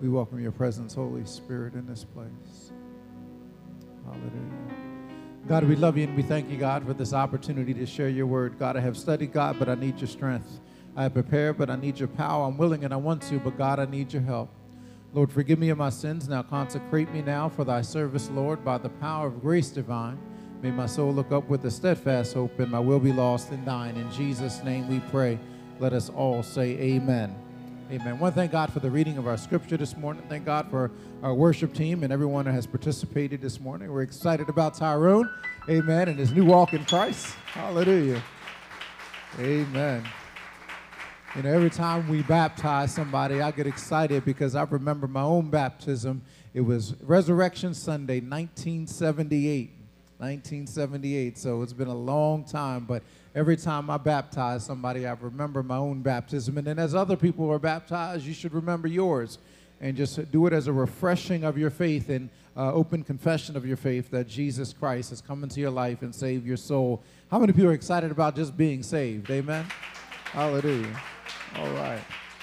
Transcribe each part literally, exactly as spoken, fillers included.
We welcome your presence, Holy Spirit, in this place. Hallelujah. God, we love you and we thank you, God, for this opportunity to share your word. God, I have studied, God, but I need your strength. I have prepared, but I need your power. I'm willing and I want to, but God, I need your help. Lord, forgive me of my sins. Now consecrate me now for thy service, Lord, by the power of grace divine. May my soul look up with a steadfast hope, and my will be lost in thine. In Jesus' name we pray. Let us all say amen. Amen. I want to thank God for the reading of our scripture this morning. Thank God for our worship team and everyone that has participated this morning. We're excited about Tyrone, amen, and his new walk in Christ. Hallelujah. Amen. You know, every time we baptize somebody, I get excited because I remember my own baptism. It was Resurrection Sunday, nineteen seventy-eight. nineteen seventy-eight, so it's been a long time, but every time I baptize somebody, I remember my own baptism. And then as other people are baptized, you should remember yours and just do it as a refreshing of your faith and uh, open confession of your faith that Jesus Christ has come into your life and saved your soul. How many people are excited about just being saved? Amen? Hallelujah. All right.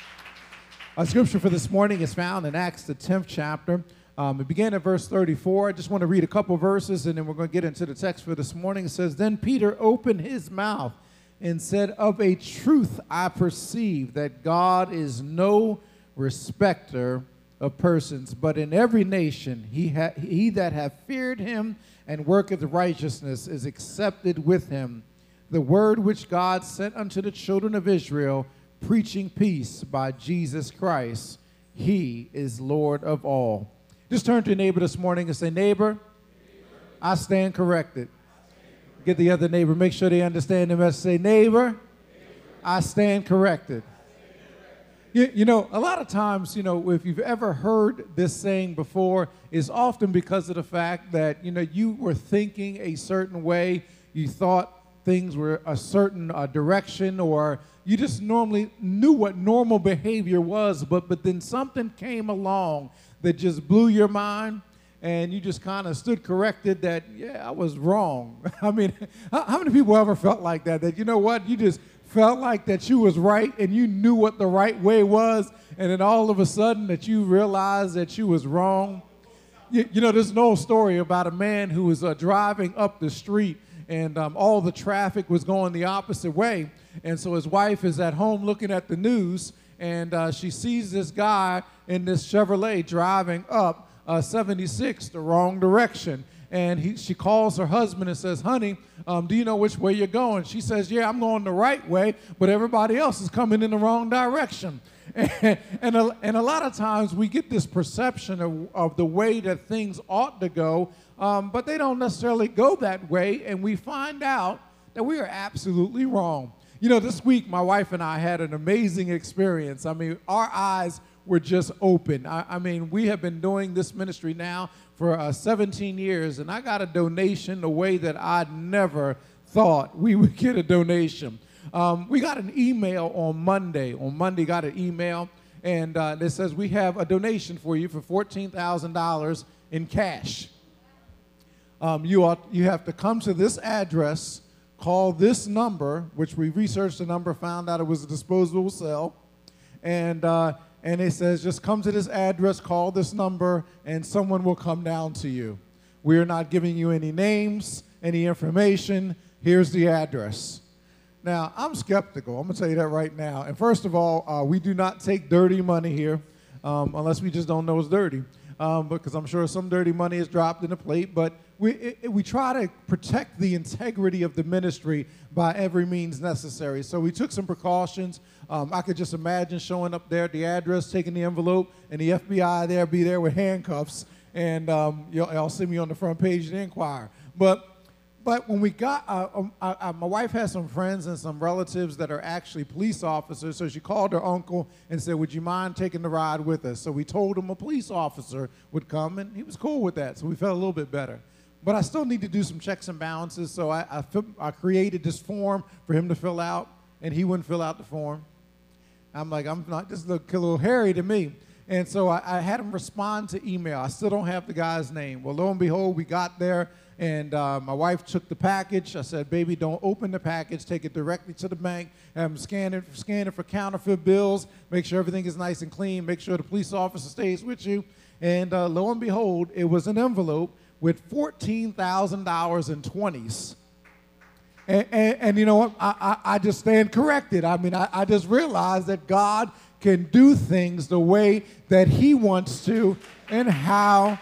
Our scripture for this morning is found in Acts, the tenth chapter. Um, it began at verse thirty-four. I just want to read a couple verses, and then we're going to get into the text for this morning. It says, "Then Peter opened his mouth and said, Of a truth I perceive that God is no respecter of persons, but in every nation he, ha he that hath feared him and worketh righteousness is accepted with him. The word which God sent unto the children of Israel, preaching peace by Jesus Christ. He is Lord of all." Just turn to your neighbor this morning and say, "Neighbor, I stand corrected." Get the other neighbor, make sure they understand the message. Say, "Neighbor, I stand corrected." You, you know, a lot of times, you know, if you've ever heard this saying before, it's often because of the fact that, you know, you were thinking a certain way, you thought things were a certain uh, direction, or you just normally knew what normal behavior was, but, but then something came along that just blew your mind, and you just kind of stood corrected that, yeah, I was wrong. I mean, how, how many people ever felt like that, that, you know what, you just felt like that you was right, and you knew what the right way was, and then all of a sudden that you realized that you was wrong? You, you know, there's an old story about a man who was uh, driving up the street, and um, all the traffic was going the opposite way, and so his wife is at home looking at the news, and uh, she sees this guy in this Chevrolet driving up uh, seventy-six the wrong direction. And he, she calls her husband and says, "Honey, um, do you know which way you're going?" She says, "Yeah, I'm going the right way, but everybody else is coming in the wrong direction." And, and, a, and a lot of times we get this perception of, of the way that things ought to go, um, but they don't necessarily go that way, and we find out that we are absolutely wrong. You know, this week, my wife and I had an amazing experience. I mean, our eyes were just open. I, I mean, we have been doing this ministry now for uh, seventeen years, and I got a donation the way that I never thought we would get a donation. Um, we got an email on Monday. On Monday, got an email, and uh, that says, "We have a donation for you for fourteen thousand dollars in cash. Um, you, ought, you have to come to this address, call this number," which we researched the number, found out it was a disposable cell, and uh, and it says, "Just come to this address, call this number, and someone will come down to you. We are not giving you any names, any information. Here's the address." Now, I'm skeptical. I'm going to tell you that right now. And first of all, uh, we do not take dirty money here, um, unless we just don't know it's dirty, um, because I'm sure some dirty money is dropped in the plate, but We, it, we try to protect the integrity of the ministry by every means necessary. So we took some precautions. Um, I could just imagine showing up there at the address, taking the envelope, and the F B I there be there with handcuffs, and um, y'all see me on the front page of the Inquirer. But, but when we got, uh, um, I, I, my wife has some friends and some relatives that are actually police officers, so she called her uncle and said, "Would you mind taking the ride with us?" So we told him a police officer would come, and he was cool with that, so we felt a little bit better. But I still need to do some checks and balances, so I, I, I created this form for him to fill out, and he wouldn't fill out the form. I'm like, I'm not, this looks a little hairy to me. And so I, I had him respond to email. I still don't have the guy's name. Well, lo and behold, we got there, And uh, my wife took the package. I said, baby, don't open the package. Take it directly to the bank. Have them scan it, scan it for counterfeit bills. Make sure everything is nice and clean. Make sure the police officer stays with you. And uh, lo and behold, it was an envelope with fourteen thousand dollars in twenties. And, and, and you know what? I, I, I just stand corrected. I mean, I, I just realized that God can do things the way that he wants to and how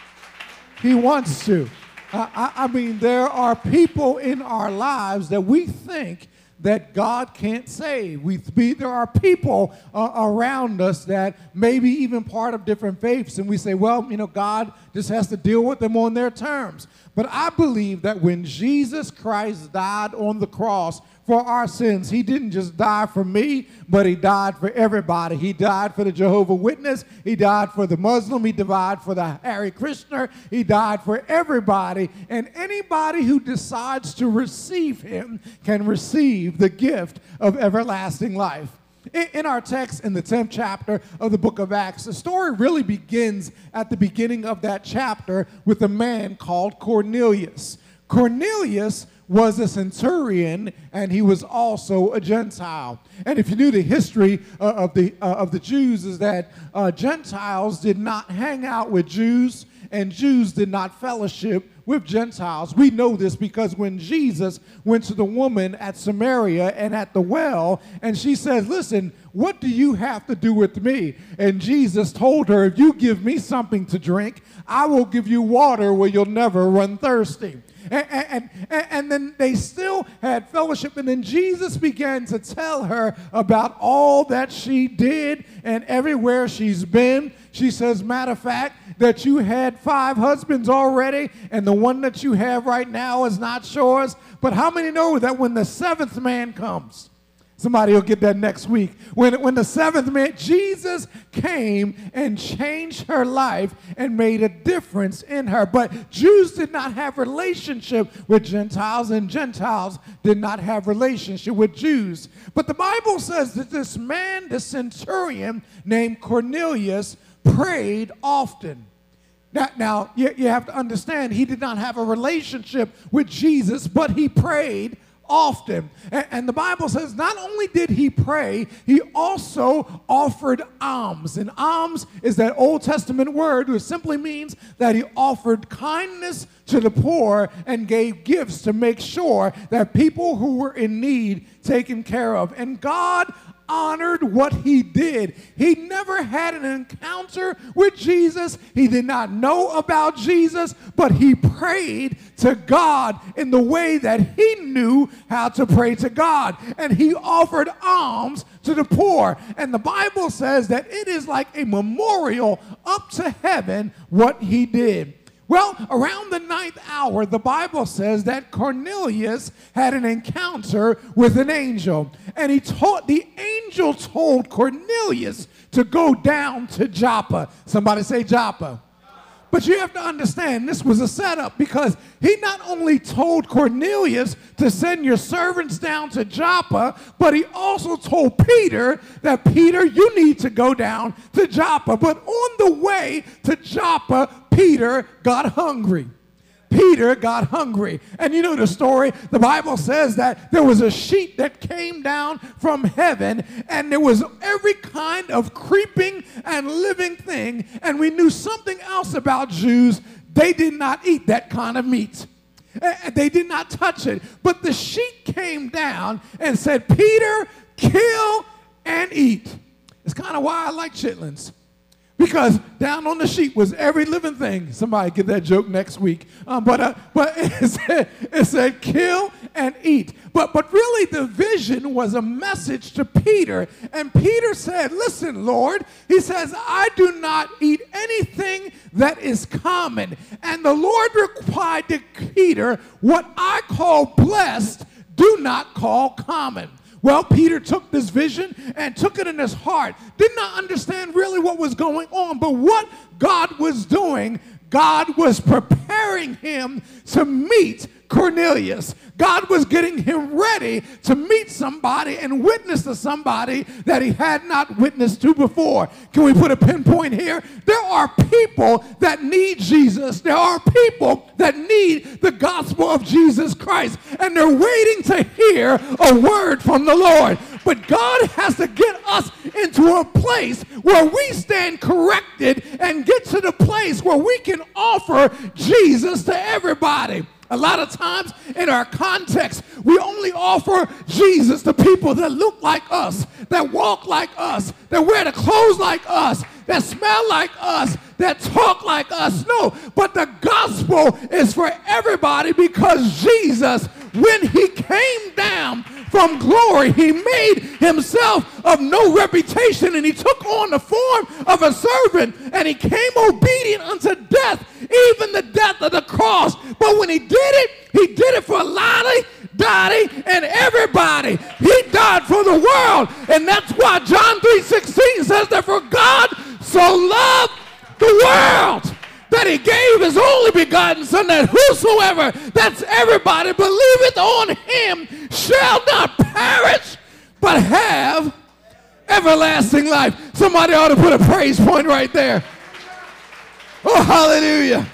he wants to. I, I, I mean, there are people in our lives that we think that God can't save. We, we, there are people uh, around us that may be even part of different faiths, and we say, well, you know, God just has to deal with them on their terms. But I believe that when Jesus Christ died on the cross for our sins, he didn't just die for me, but he died for everybody. He died for the Jehovah's Witness. He died for the Muslim. He died for the Hare Krishna. He died for everybody. And anybody who decides to receive him can receive the gift of everlasting life. In our text, in the tenth chapter of the book of Acts, the story really begins at the beginning of that chapter with a man called Cornelius. Cornelius was a centurion, and he was also a Gentile. And if you knew the history uh, of the uh, of the Jews, is that uh, Gentiles did not hang out with Jews, and Jews did not fellowship with Gentiles. We know this because when Jesus went to the woman at Samaria and at the well, and she says, listen, what do you have to do with me? And Jesus told her, if you give me something to drink, I will give you water where you'll never run thirsty. And, and, and, and then they still had fellowship. And then Jesus began to tell her about all that she did and everywhere she's been. She says, matter of fact, that you had five husbands already, and the one that you have right now is not yours. But how many know that when the seventh man comes, somebody will get that next week. When, when the seventh man, Jesus came and changed her life and made a difference in her. But Jews did not have relationship with Gentiles, and Gentiles did not have relationship with Jews. But the Bible says that this man, the centurion named Cornelius, prayed often. Now, now you, you have to understand, he did not have a relationship with Jesus, but he prayed often. And, and the Bible says not only did he pray, he also offered alms. And alms is that Old Testament word which simply means that he offered kindness to the poor and gave gifts to make sure that people who were in need taken care of. And God honored what he did. He never had an encounter with Jesus. He did not know about Jesus, but he prayed to God in the way that he knew how to pray to God. And he offered alms to the poor. And the Bible says that it is like a memorial up to heaven what he did. Well, around the ninth hour, the Bible says that Cornelius had an encounter with an angel. And he told, the angel told Cornelius to go down to Joppa. Somebody say Joppa. But you have to understand, this was a setup because he not only told Cornelius to send your servants down to Joppa, but he also told Peter that, Peter, you need to go down to Joppa. But on the way to Joppa, Peter got hungry. Peter got hungry. And you know the story. The Bible says that there was a sheet that came down from heaven, and there was every kind of creeping and living thing. And we knew something else about Jews. They did not eat that kind of meat. They did not touch it. But the sheet came down and said, Peter, kill and eat. It's kind of why I like chitlins. Because down on the sheet was every living thing. Somebody get that joke next week. Um, but uh, but it said, it said kill and eat. But, but really the vision was a message to Peter. And Peter said, listen, Lord, he says, I do not eat anything that is common. And the Lord replied to Peter, what I call blessed, do not call common. Well, Peter took this vision and took it in his heart. Did not understand really what was going on, but what God was doing, God was preparing him to meet Cornelius. God was getting him ready to meet somebody and witness to somebody that he had not witnessed to before. Can we put a pinpoint here? There are people that need Jesus. There are people that need the gospel of Jesus Christ, and they're waiting to hear a word from the Lord. But God has to get us into a place where we stand corrected and get to the place where we can offer Jesus to everybody. A lot of times in our context, we only offer Jesus to people that look like us, that walk like us, that wear the clothes like us, that smell like us, that talk like us. No, but the gospel is for everybody, because Jesus, when he came down from glory, he made himself of no reputation, and he took on the form of a servant, and he came obedient unto death, even the death of the cross. But when he did it, he did it for Lottie, Dottie, and everybody. He died for the world, and that's why John three sixteen says that for God so loved the world that he gave his only begotten Son, that whosoever, that's everybody, believeth on him shall not perish, but have everlasting life. Somebody ought to put a praise point right there. Oh, hallelujah.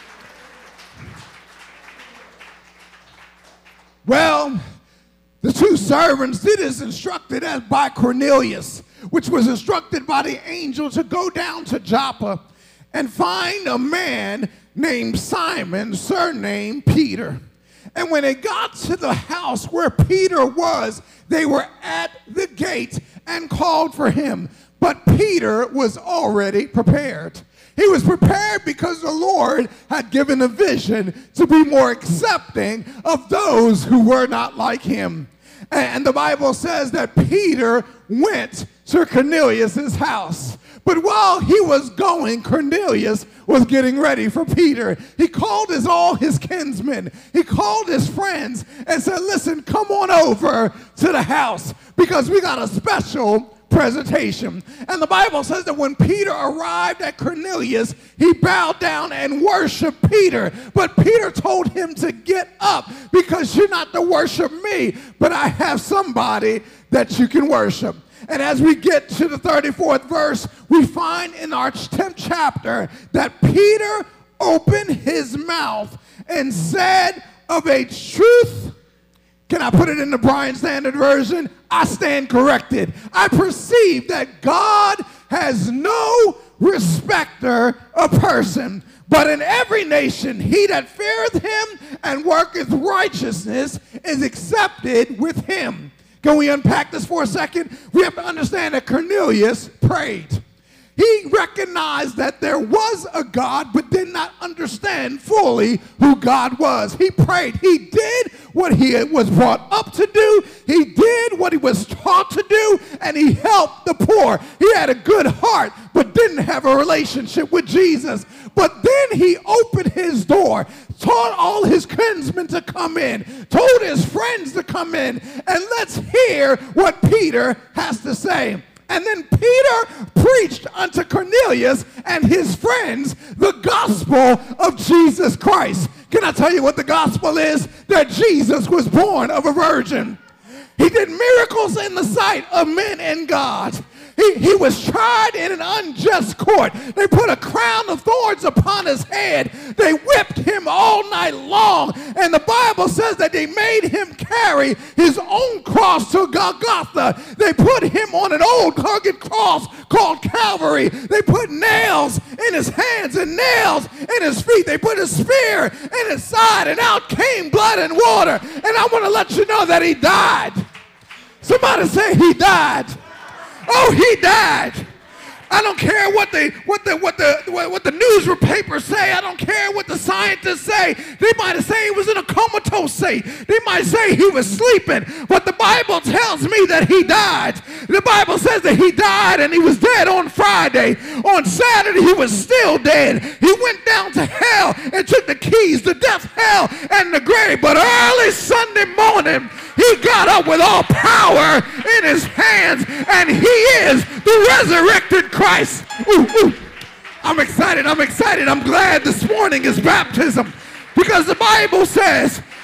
Well, the two servants did as instructed as by Cornelius, which was instructed by the angel to go down to Joppa and find a man named Simon, surnamed Peter. And when they got to the house where Peter was, they were at the gate and called for him. But Peter was already prepared. He was prepared because the Lord had given a vision to be more accepting of those who were not like him. And the Bible says that Peter went to Cornelius' house. But while he was going, Cornelius was getting ready for Peter. He called his all his kinsmen. He called his friends and said, listen, come on over to the house because we got a special presentation. And the Bible says that when Peter arrived at Cornelius, he bowed down and worshiped Peter. But Peter told him to get up because you're not to worship me, but I have somebody that you can worship. And as we get to the thirty-fourth verse, we find in our tenth chapter that Peter opened his mouth and said of a truth, can I put it in the Brian Standard Version? I stand corrected. I perceive that God has no respecter of person, but in every nation he that feareth him and worketh righteousness is accepted with him. Can we unpack this for a second? We have to understand that Cornelius prayed. He recognized that there was a God, but did not understand fully who God was. He prayed. He did what he was brought up to do. He did what he was taught to do, and he helped the poor. He had a good heart, but didn't have a relationship with Jesus. But then he opened his door, taught all his kinsmen to come in, told his friends to come in, and let's hear what Peter has to say. And then Peter preached unto Cornelius and his friends the gospel of Jesus Christ. Can I tell you what the gospel is? That Jesus was born of a virgin. He did miracles in the sight of men and God. He, he was tried in an unjust court. They put a crown of thorns upon his head. They whipped him all night long. And the Bible says that they made him carry his own cross to Golgotha. They put him on an old rugged cross called Calvary. They put nails in his hands and nails in his feet. They put a spear in his side, and out came blood and water. And I want to let you know that he died. Somebody say he died. Oh, he died. I don't care what the what the what the what the newspapers say. I don't care what the scientists say. They might say he was in a comatose state. They might say he was sleeping. But the Bible tells me that he died. The Bible says that he died and he was dead on Friday. On Saturday he was still dead. He went down to hell and took the keys to death, hell, and the grave. But early Sunday morning he got up with all power in his hands, and he is the resurrected Christ. Ooh, ooh. I'm excited. I'm excited. I'm glad this morning is baptism, because the Bible says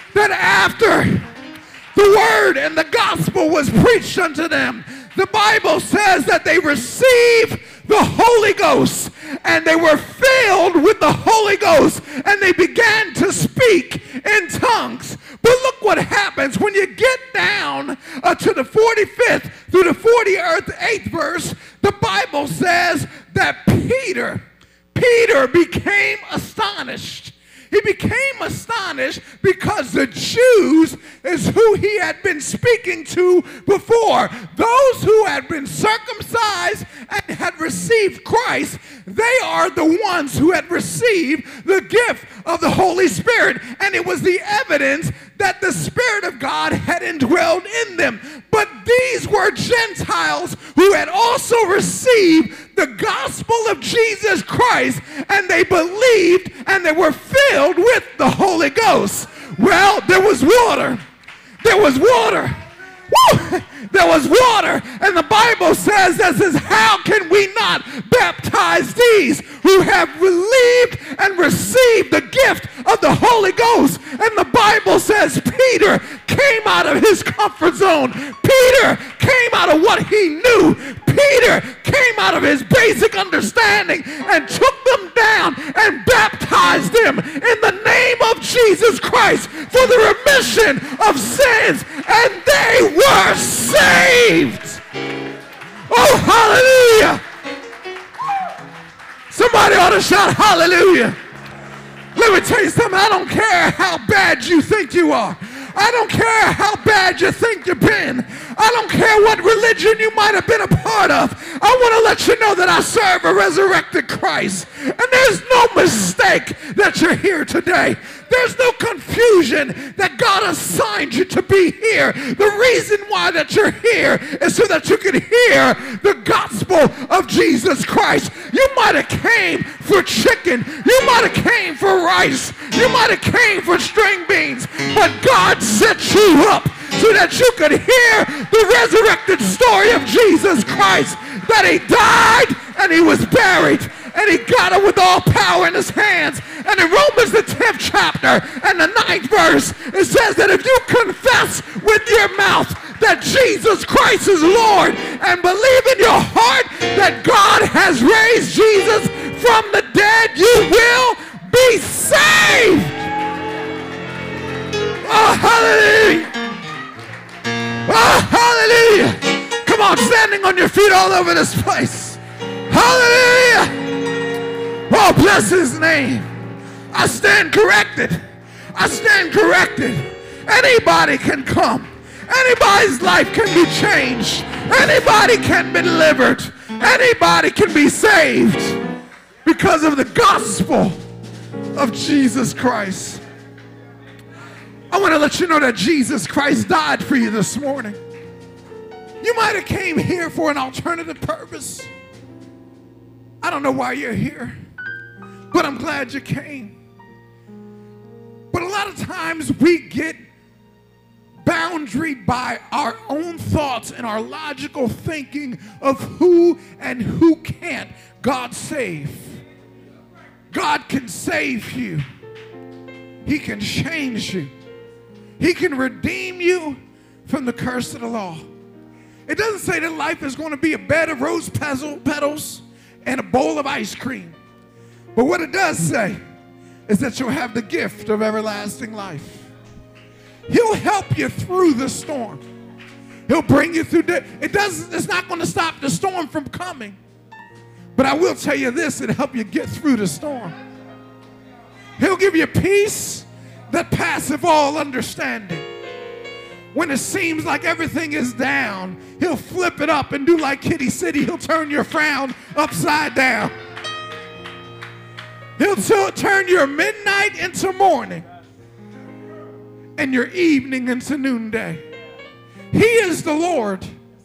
that after the word and the gospel was preached unto them, the Bible says that they received the Holy Ghost, and they were filled with the Holy Ghost, and they began to speak in tongues. But look what happens when you get down uh, to the forty-fifth through the forty-eighth verse. The Bible says that Peter, Peter became astonished. He became astonished because the Jews is who he had been speaking to before. Those who had been circumcised and had received Christ, they are the ones who had received the gift of the Holy Spirit. And it was the evidence that the Spirit of God had indwelled in them. But these were Gentiles who had also received the gospel of Jesus Christ, and they believed and they were filled with the Holy Ghost. Well, there was water. There was water. Woo! There was water, and the Bible says, that says, how can we not baptize these who have believed and received the gift of the Holy Ghost? And the Bible says Peter came out of his comfort zone. Peter came out of what he knew. Peter came out of his basic understanding and took them down and baptized them in the name of Jesus Christ for the remission of sins, and they were saved. Oh, hallelujah. Somebody ought to shout hallelujah. Let me tell you something. I don't care how bad you think you are. I don't care how bad you think you've been. I don't care what religion you might have been a part of. I want to let you know that I serve a resurrected Christ. And there's no mistake that you're here today. There's no confusion that God assigned you to be here. The reason why that you're here is so that you can hear the gospel of Jesus Christ. You might have came for chicken. You might have came for rice. You might have came for string beans. But God set you up so that you could hear the resurrected story of Jesus Christ, that he died and he was buried, and he got it with all power in his hands. And in Romans the tenth chapter and the ninth verse, it says that if you confess with your mouth that Jesus Christ is Lord and believe in your heart that God has raised Jesus from the dead, you will be saved. Oh, hallelujah. Oh, hallelujah. Come on, standing on your feet all over this place. Hallelujah. Oh, bless his name. I stand corrected. I stand corrected. Anybody can come. Anybody's life can be changed. Anybody can be delivered. Anybody can be saved because of the gospel of Jesus Christ. I want to let you know that Jesus Christ died for you this morning. You might have came here for an alternative purpose. I don't know why you're here, but I'm glad you came. But a lot of times we get boundaried by our own thoughts and our logical thinking of who and who can't God save. God can save you. He can change you. He can redeem you from the curse of the law. It doesn't say that life is going to be a bed of rose petals and a bowl of ice cream. But what it does say is that you'll have the gift of everlasting life. He'll help you through the storm. He'll bring you through. The, it doesn't, it's not going to stop the storm from coming. But I will tell you this, it'll help you get through the storm. He'll give you peace that passeth all understanding. When it seems like everything is down, he'll flip it up and do like Kitty City. He'll turn your frown upside down. He'll t- turn your midnight into morning and your evening into noonday. He is the Lord.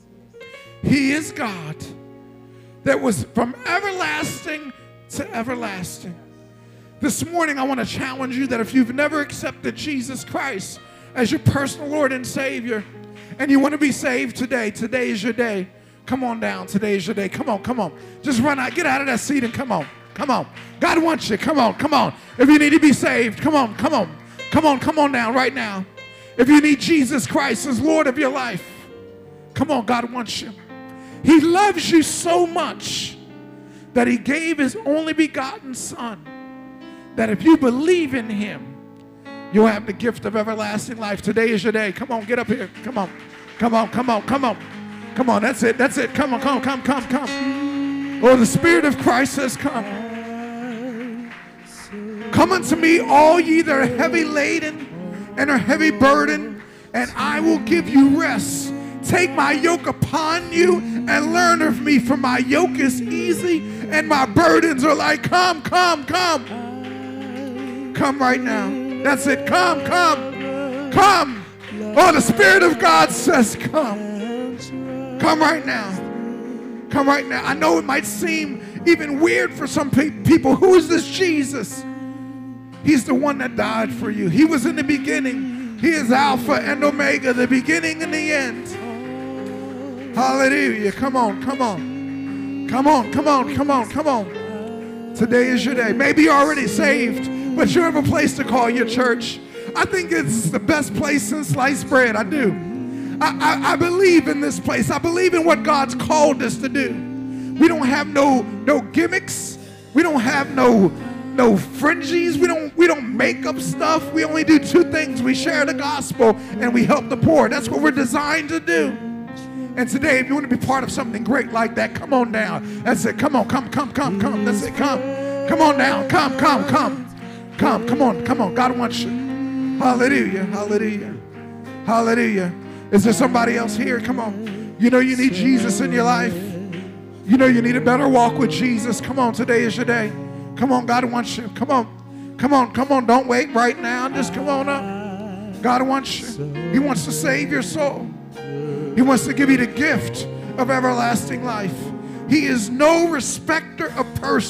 He is God that was from everlasting to everlasting. This morning, I want to challenge you that if you've never accepted Jesus Christ as your personal Lord and Savior, and you want to be saved today, today is your day. Come on down. Today is your day. Come on, come on. Just run out. Get out of that seat and come on. Come on. God wants you. Come on, come on. If you need to be saved, come on, come on. Come on, come on now, right now. If you need Jesus Christ as Lord of your life, come on, God wants you. He loves you so much that he gave his only begotten Son, that if you believe in him, you'll have the gift of everlasting life. Today is your day. Come on, get up here. Come on. Come on, come on, come on. Come on, that's it, that's it. Come on, come, come, come, come. Oh, the Spirit of Christ has come. Come unto me, all ye that are heavy laden and are heavy burdened, and I will give you rest. Take my yoke upon you and learn of me, for my yoke is easy and my burdens are light. Come, come, come. Come right now. That's it. Come, come, come. Oh, the Spirit of God says come. Come right now. Come right now. I know it might seem even weird for some pe- people. Who is this Jesus? He's the one that died for you. He was in the beginning. He is Alpha and Omega, the beginning and the end. Hallelujah. Come on, come on. Come on, come on, come on, come on. Today is your day. Maybe you're already saved, but you have a place to call your church. I think it's the best place since sliced bread. I do. I, I, I believe in this place. I believe in what God's called us to do. We don't have no, no gimmicks. We don't have no, no fringes. We don't, we don't make up stuff. We only do two things. We share the gospel and we help the poor. That's what we're designed to do. And today, if you want to be part of something great like that, come on down. That's it. Come on, come, come, come, come. That's it. Come. Come on down. Come, come, come. Come, come on, come on. God wants you. Hallelujah, hallelujah, hallelujah. Is there somebody else here? Come on. You know you need Jesus in your life. You know you need a better walk with Jesus. Come on, today is your day. Come on, God wants you. Come on, come on, come on. Don't wait right now. Just come on up. God wants you. He wants to save your soul. He wants to give you the gift of everlasting life. He is no respecter of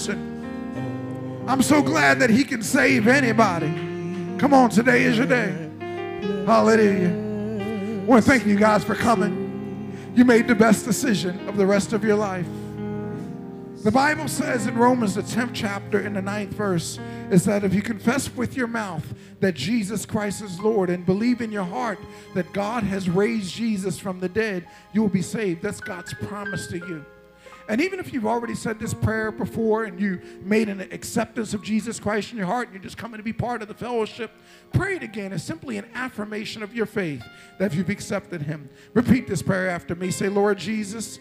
person. I'm so glad that he can save anybody. Come on, today is your day. Hallelujah. I want to thank you guys for coming. You made the best decision of the rest of your life. The Bible says in Romans, the tenth chapter, in the ninth verse, is that if you confess with your mouth that Jesus Christ is Lord and believe in your heart that God has raised Jesus from the dead, you will be saved. That's God's promise to you. And even if you've already said this prayer before and you made an acceptance of Jesus Christ in your heart and you're just coming to be part of the fellowship, pray it again. It's simply an affirmation of your faith that you've accepted him. Repeat this prayer after me. Say, Lord Jesus,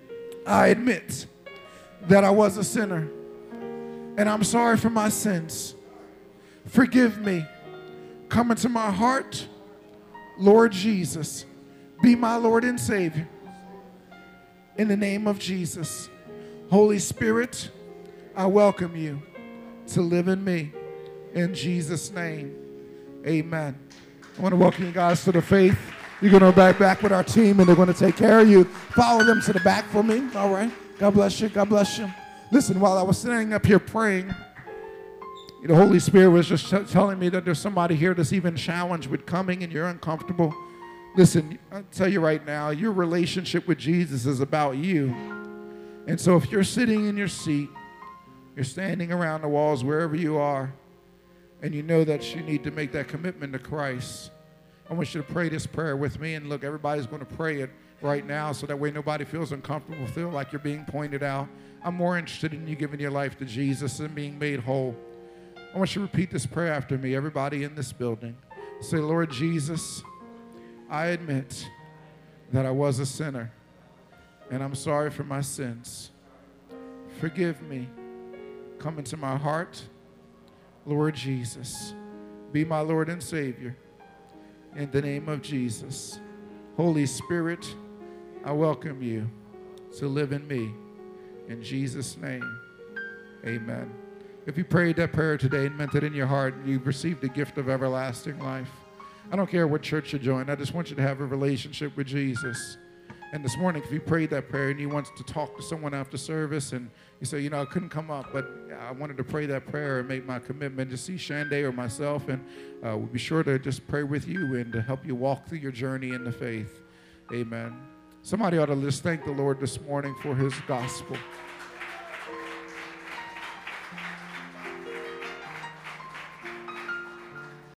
I admit that I was a sinner and I'm sorry for my sins. Forgive me. Come into my heart, Lord Jesus. Be my Lord and Savior. In the name of Jesus. Holy Spirit, I welcome you to live in me. In Jesus' name, amen. I want to welcome you guys to the faith. You're going to go back, back with our team, and they're going to take care of you. Follow them to the back for me. All right. God bless you. God bless you. Listen, while I was sitting up here praying, the Holy Spirit was just t- telling me that there's somebody here that's even challenged with coming and you're uncomfortable. Listen, I'll tell you right now, your relationship with Jesus is about you. And so if you're sitting in your seat, you're standing around the walls, wherever you are, and you know that you need to make that commitment to Christ, I want you to pray this prayer with me. And look, everybody's going to pray it right now so that way nobody feels uncomfortable, feel like you're being pointed out. I'm more interested in you giving your life to Jesus and being made whole. I want you to repeat this prayer after me, everybody in this building. Say, Lord Jesus, I admit that I was a sinner, and I'm sorry for my sins. Forgive me. Come into my heart, Lord Jesus. Be my Lord and Savior. In the name of Jesus. Holy Spirit, I welcome you to live in me. In Jesus' name, amen. If you prayed that prayer today and meant it in your heart, you've received the gift of everlasting life. I don't care what church you join. I just want you to have a relationship with Jesus. And this morning, if you prayed that prayer and you want to talk to someone after service and you say, you know, I couldn't come up, but I wanted to pray that prayer and make my commitment to see Shanday or myself, and uh, we'll be sure to just pray with you and to help you walk through your journey in the faith. Amen. Somebody ought to just thank the Lord this morning for his gospel.